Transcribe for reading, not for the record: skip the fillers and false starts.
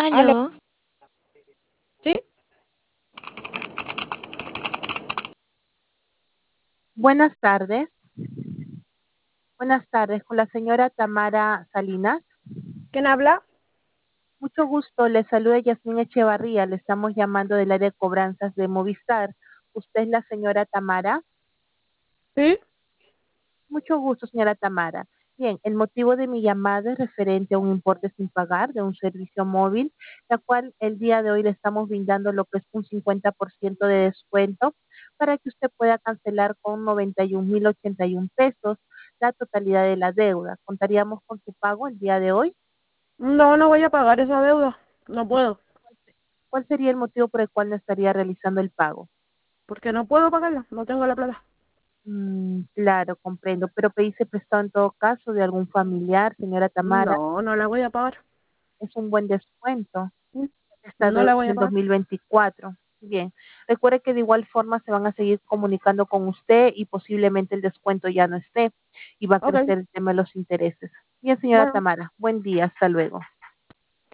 Aló, Aló, ¿sí? Buenas tardes. Buenas tardes, con la señora Tamara Salinas. ¿Quién habla? Mucho gusto, le saluda Yasmín Echevarría, le estamos llamando del área de cobranzas de Movistar. ¿Usted es la señora Tamara? ¿Sí? Mucho gusto, señora Tamara. Bien, el motivo de mi llamada es referente a un importe sin pagar de un servicio móvil, la cual el día de hoy le estamos brindando lo que es un 50% de descuento para que usted pueda cancelar con 91.081 pesos la totalidad de la deuda. ¿Contaríamos con su pago el día de hoy? No, no voy a pagar esa deuda. No puedo. ¿Cuál sería el motivo por el cual no estaría realizando el pago? Porque no puedo pagarla. No tengo la plata. Claro, comprendo, pero pediste prestado en todo caso de algún familiar, señora Tamara, No, no la voy a pagar. es un buen descuento. No la voy a Del pagar. 2024. Bien, recuerde que de igual forma se van a seguir comunicando con usted y posiblemente el descuento ya no esté y va a Ok, crecer el tema de los intereses. Bien, señora bueno. Tamara, buen día, hasta luego.